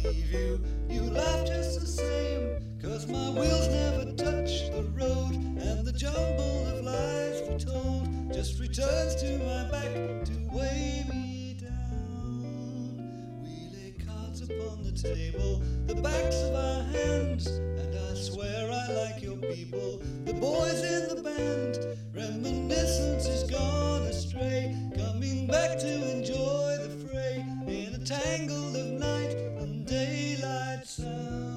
believe you. You laugh just the same, 'cause my wheels never touch the road, and the jumble of lies we told just returns to my back to weigh me down. We lay cards upon the table, the backs of our hands, and I swear I like your people, the boys in the band. Reminiscence is gone astray, coming back to enjoy the fray in a tangle of night and daylight sound.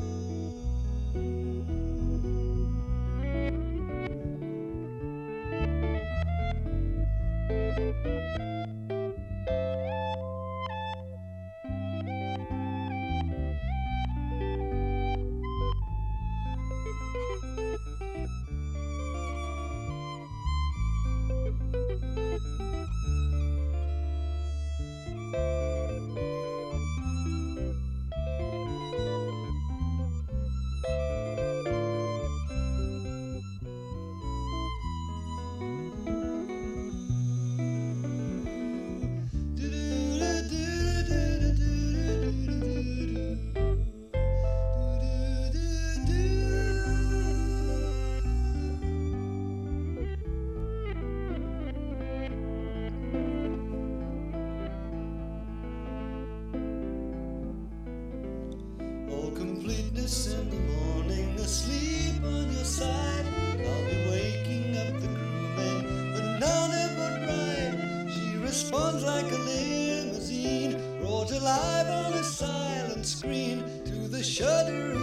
Completeness in the morning, asleep on your side. I'll be waking up the crewmen, but none of would ride. She responds like a limousine, brought alive on a silent screen to the shudder